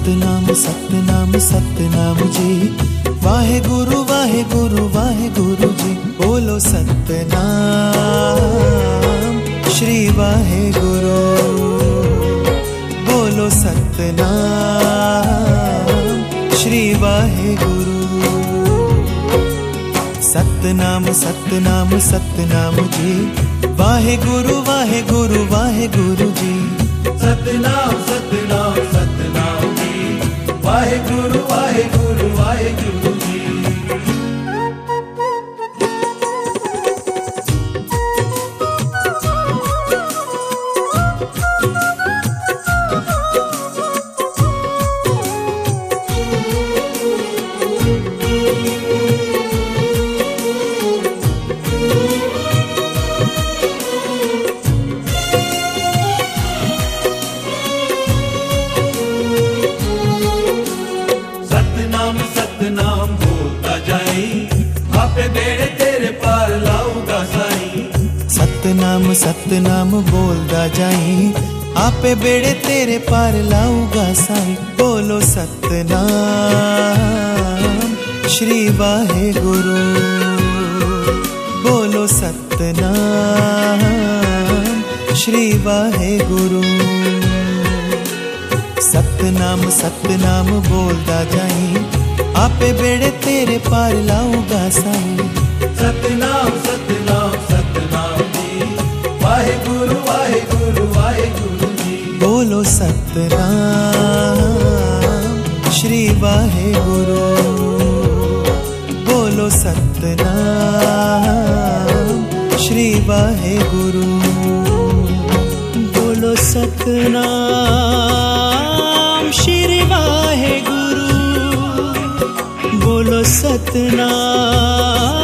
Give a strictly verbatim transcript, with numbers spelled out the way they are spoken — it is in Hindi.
सतनाम सतनाम सतनाम जी, वाहे गुरु वाहे गुरु वाहे गुरु जी। बोलो सतनाम श्री वाहे गुरु, बोलो सतनाम श्री वाहे गुरु। सतनाम सतनाम सतनाम जी, वाहे गुरु वाहे गुरु वाहे गुरु जी। सतनाम सतनाम सतनाम जी, वाहे गुरु वाहे गुरु वाहे गुरु जी। सतनाम सतनाम बोलता जाई, आपे बेड़े तेरे पार लाऊंगा साईं। सतनाम सतनाम बोलदा जाई, आपे बेड़े तेरे पार लाऊंगा साईं। बोलो सतनाम श्री वाहे गुरु, बोलो सतनाम श्री वाहे गुरु। सतनाम सतनाम बोलदा जाई, आपे बेड़े तेरे पार लाऊंगा साईं। सतनाम सतनाम सतनाम जी, वाहे गुरु वाहे गुरु वाहे गुरु जी। बोलो सतनाम श्री वाहे गुरु, बोलो सतनाम श्री वाहे गुरु। बोलो सतनाम श्री वाहे गुरु, बोलो सतनाम